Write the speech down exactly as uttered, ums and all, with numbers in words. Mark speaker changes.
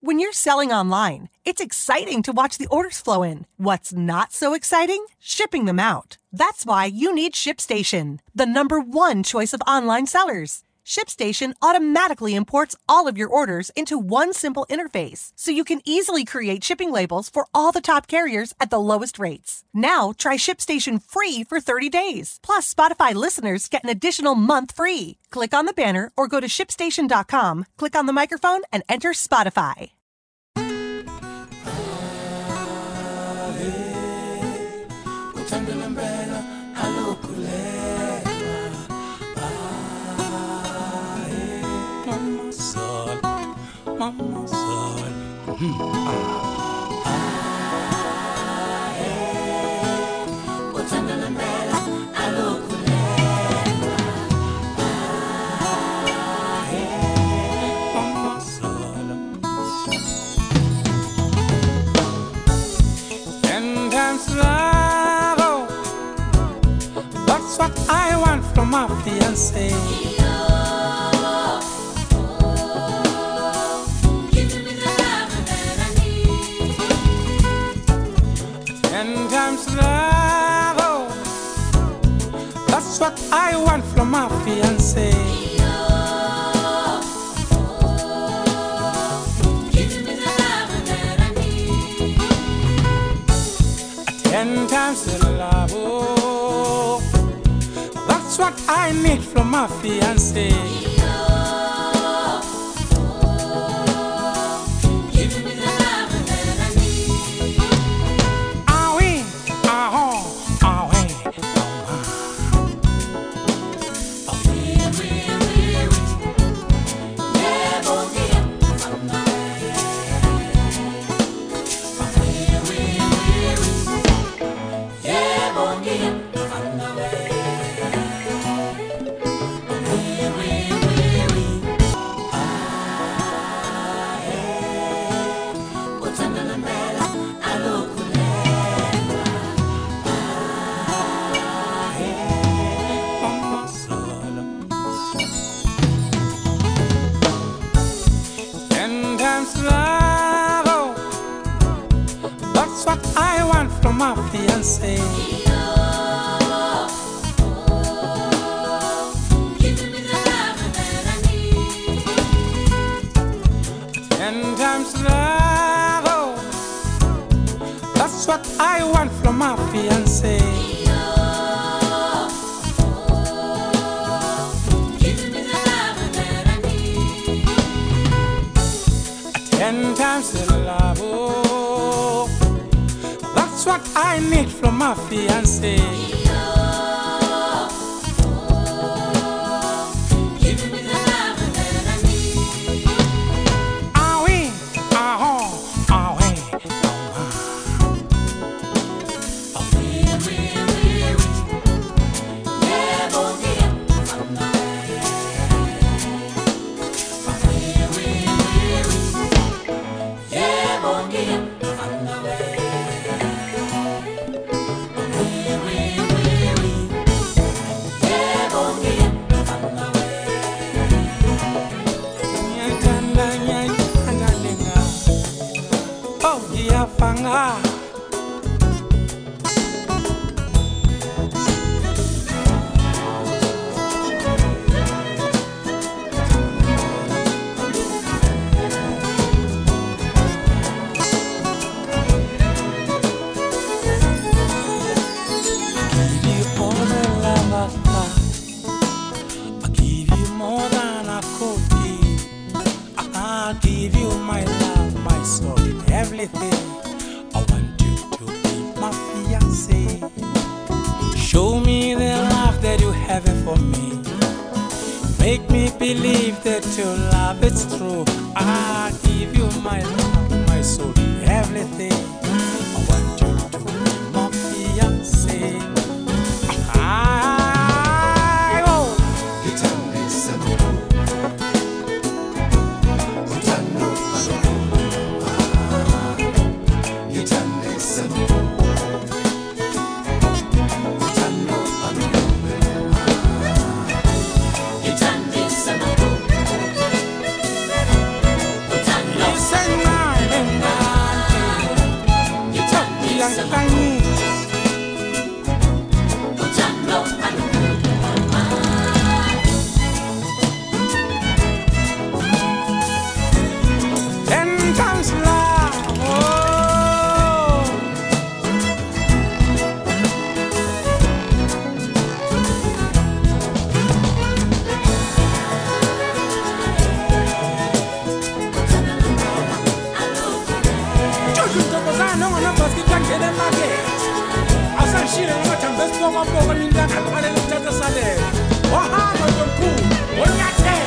Speaker 1: When you're selling online, it's exciting to watch the orders flow in. What's not so exciting? Shipping them out. That's why you need ShipStation, the number one choice of online sellers. ShipStation automatically imports all of your orders into one simple interface, so you can easily create shipping labels for all the top carriers at the lowest rates. Now, try ShipStation free for thirty days. Plus, Spotify listeners get an additional month free. Click on the banner or go to ship station dot com, click on the microphone, and enter Spotify.
Speaker 2: Mama Sol. Mm-hmm. Ah. Ah, eh. Botando la mela, allo culera. Ah, eh. Mama Sol. Ten times love, oh, that's what I want from my fiancé. Love, oh, that's what I want from my fiancé. Oh, oh, give me the love that I need. Ten times the love, oh, that's what I need from my fiancé. Oh, oh, give me the love that I need. Ah oui. Love, oh, that's what I want from my fiancé. Oh, oh, give me the love that I need. Ten times love, oh, that's what I want from my fiancé. Oh, oh, give me the love that I need. Ten times the love, oh, that's what I need from my fiancé. Oh, oh, give me the love that I need. Ah oui, ah oh, ah oui, ah ah. Oui, oui, oui, oui. Yeah, bon dia, I'm not. Oui, oui, oui, oui. Yeah, bon dia, I'm not. Fanga. I give you more than I could give. I give you my love, my soul, everything. Show me the love that you have for me. Make me believe that your love is true. I give you my love, my soul, everything. I want you to be my fiancé. I oh. Listen now. ntokozana ngonabhasikiti emarket asashile ngamathambo esipokapoka mina ndaqala ukuthatha salele wahamba ntomkhulu onyathela